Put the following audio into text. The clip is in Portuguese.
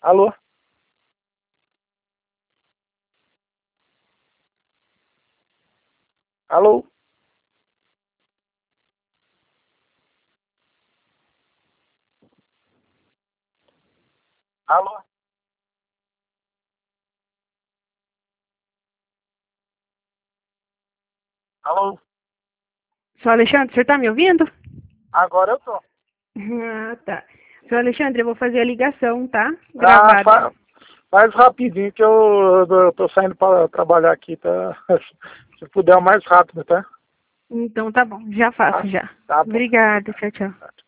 Alô? Alô? Alô? Alô? Seu Alexandre, o senhor tá me ouvindo? Agora eu tô. Ah, tá. Seu Alexandre, eu vou fazer a ligação, tá? Ah, Gravada. faz rapidinho que eu tô saindo para trabalhar aqui, tá? Se puder mais rápido, tá? Então tá bom, já faço Tá, já. tá bom. Obrigada, tchau, tchau.